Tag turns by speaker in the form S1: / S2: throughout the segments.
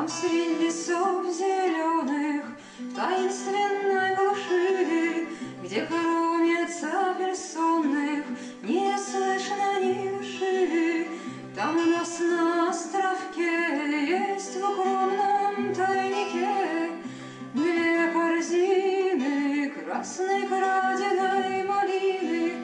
S1: Там средь лесов зеленых, в таинственной глуши, где кроме цапель сонных не слышно ни души, там у нас на островке есть в укромном тайнике две корзины красной краденой малины.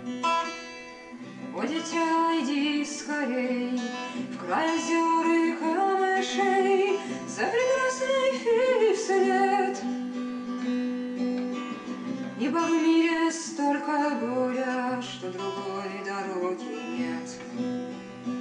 S1: О, дитя, иди скорей в край озер и камышей за прекрасной феей вслед, ибо в мире столько горя, что другой дороги нет.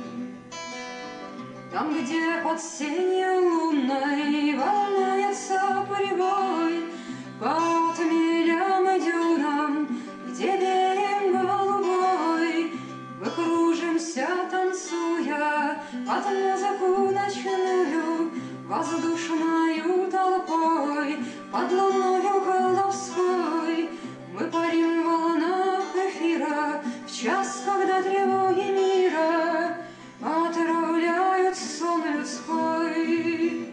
S1: Там, где под сенью лунной волнуется прибой, по отмелям и дюнам, где берег голубой, мы кружимся, танцуя под музыку ночную, воздушною толпой, под луною колдовской. Мы парим в волнах эфира в час, когда тревоги мира отравляют сон людской.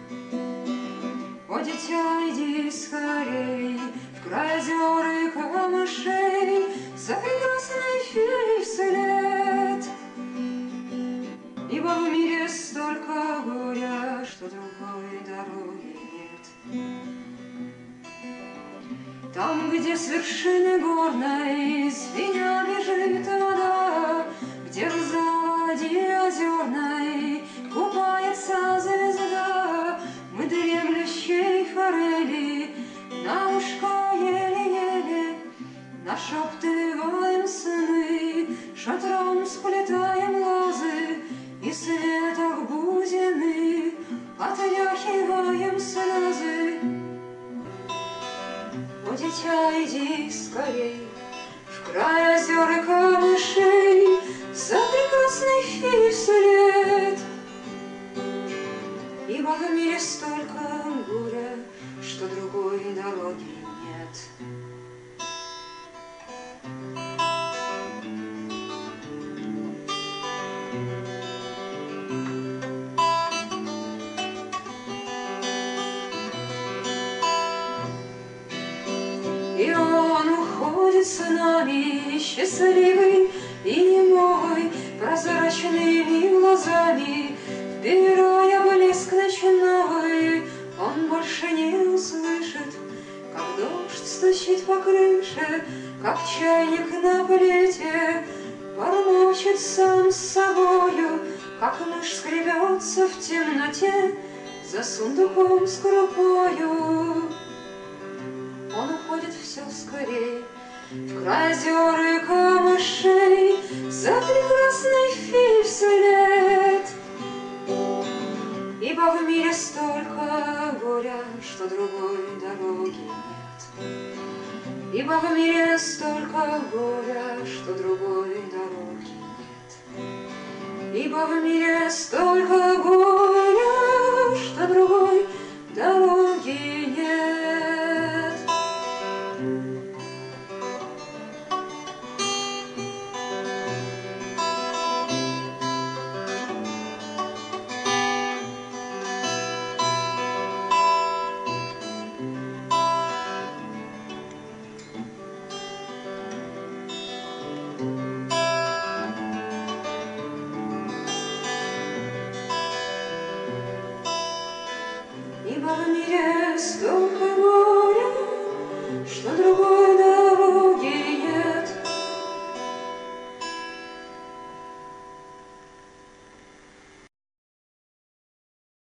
S1: О, дитя, иди скорей в край озер и камышей за прекрасной феей вслед, ибо в мире столько горя, что другой дороги нет. Там, где с вершины горной звеня бежит вода, где в заводе озерной купается звезда, мы дремлющей форели на ушко еле-еле нашептываем сны, шатром сплетаем лозы и светок бузины отряхиваем слезы. О, дитя, иди скорей в край озер и камышей за прекрасной феей вслед, ибо в мире столько горя, что другой дороги нет. И он уходит с нами, счастливый и немой, прозрачными глазами, вбирая блеск ночной. Он больше не услышит, как дождь стучит по крыше, как чайник на плите бормочет сам с собою, как мышь скребется в темноте за сундуком с крупою. Он уходит все скорей в край озер и камышей за прекрасной феей вслед, ибо в мире столько горя, что другой дороги нет. Ибо в мире столько горя, что другой дороги нет. Ибо в мире столько горя, что другой дороги